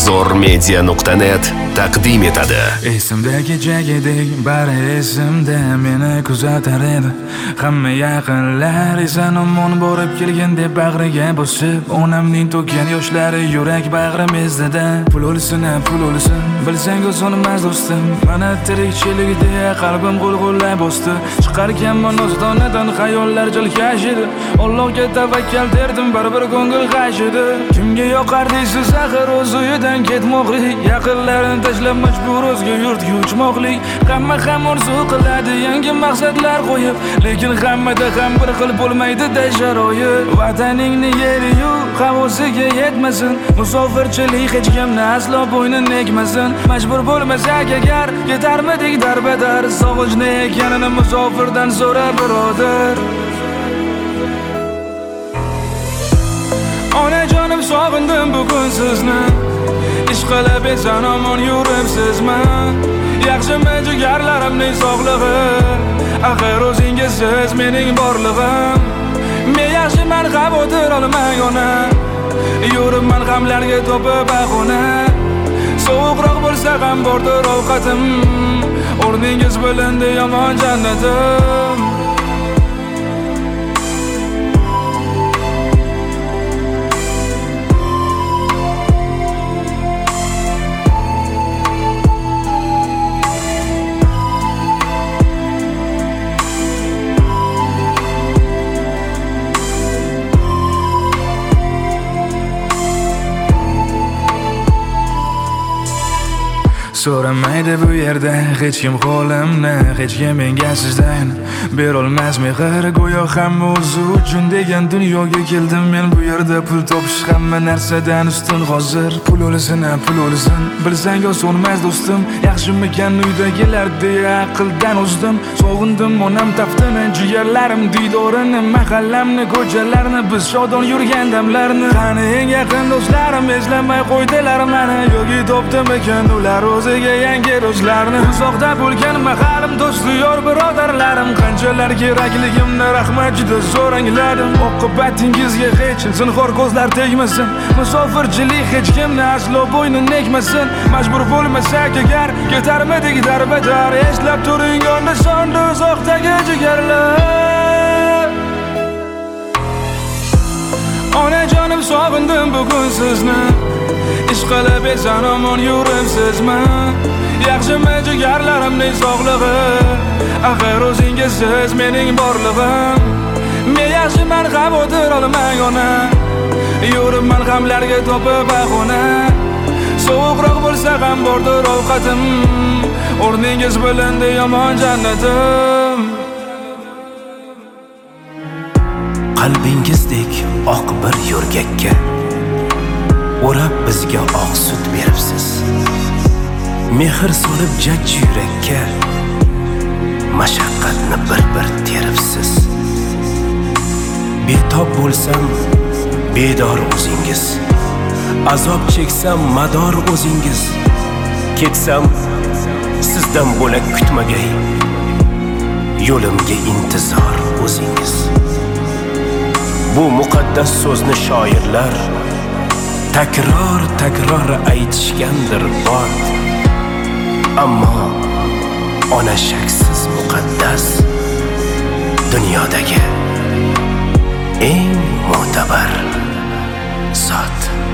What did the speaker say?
zo'rmedia.net taqdim etadi. Esimdagi jagidek bari esimda meni kuzatar edi. Hamma yaqinlar esa omon borib kelgan deb bag'riga bosib, onamning to'kkan yoshlari yurak bag'rimizda. Pul o'lsin, bilsang o'zonmas do'stim. Mana tirikchilikda qalbim g'ulg'ullay bosdi. Chiqarganman o'zdonadan xayollar jilkash edi. Allohga tavakkal derdim, baribir ko'ngil g'ash edi. Kimga yoqar deysiz axir o'z uyidan ketmoqlik, yaqinlarini tashlab majbur o'zga yurtga uchmoqlik. Hamma ham orzu qiladi yangi maqsadlar qo'yib, lekin hammada ham bir xil bo'lmaydi-da sharoit. Vataningni yeri-yu havosiga yetmasin, musofirchilik hech kimni aslo bo'ynini egmasin. Majbur bo'lmasak agar ketarmidik darbadar, sog'inchni ekanini musofirdan so'ra birodar. Onajonim sog'indim bugun sizni, ishqilib esan omon yuribsizmi? Yaxshimi jigarlarimning sog'lig'i, axir o'zingizsiz mening borlig'im. Men yaxshiman xavotir olmang ona, yuribman g'amlarga to'pib bahona. Sovuqroq bo'lsa ham bordir ovqatim, o'rningiz bilindi yomon jannatim. So'ramaydi bu yerda hech kim qo'limni, hech kim menga sizdan berolmas mehr. Go'yo hamma o'zi uchun degan dunyoga keldim men. Bu yerda pul topish hamma narsadan ustun hozir. Pul o'lsin, bilsang osonmas do'stim. Yaxshimikan uydagilar deya aqldan o'zdim. Sog'indim onam taftini, jigarlarim didorini, mahallamni, ko'chalarni, biz shodon yurgan damlarni. Qani eng yaqin do'stlarim eslamay qo'ydilar meni, yoki topdim ekan ular o'ziga yangi do'stlarni. Uzoqda bo'lgan mahalim do'st yor birodarlarim, qanchalar kerakligimni rahmat juda zo'r angladim. Oqibatingizga hech zinhor ko'zlar tegmasin, musofirchilik hech kimni aslo bo'ynini egmasin. Majbur bo'lmasak agar ketarmidik darbadar, eslab turing onajonda uzoqdagi jigarlar. Onajonim sog'indim bugun sizni, ishqilib esan omon yuribsizmi? Yaxshimi jigarlarimning sog'lig'i, axir o'zingizsiz mening borlig'im. Men yaxshiman xavotir olmang ona, yuribman g'amlarga to'pib bahona. Sovuqroq bo'lsa ham bordir ovqatim, o'rningiz bilindi yomon jannatim. Qalbingizdek oq bir yo'rgakka o'rab bizga oq sut beribsiz. Mehr solib jajji yurakka mashaqqatni bir teribsiz. Betob bo'lsam bedor o'zingiz, azob cheksam mador o'zingiz. Ketsam sizdan bo'lak kutmagay, yo'limga intizor o'zingiz. Bu muqaddas so'zni shoirlar takror aytishgandir bot. Ammo ona shaksiz muqaddas, dunyodagi eng mo'tabar zot.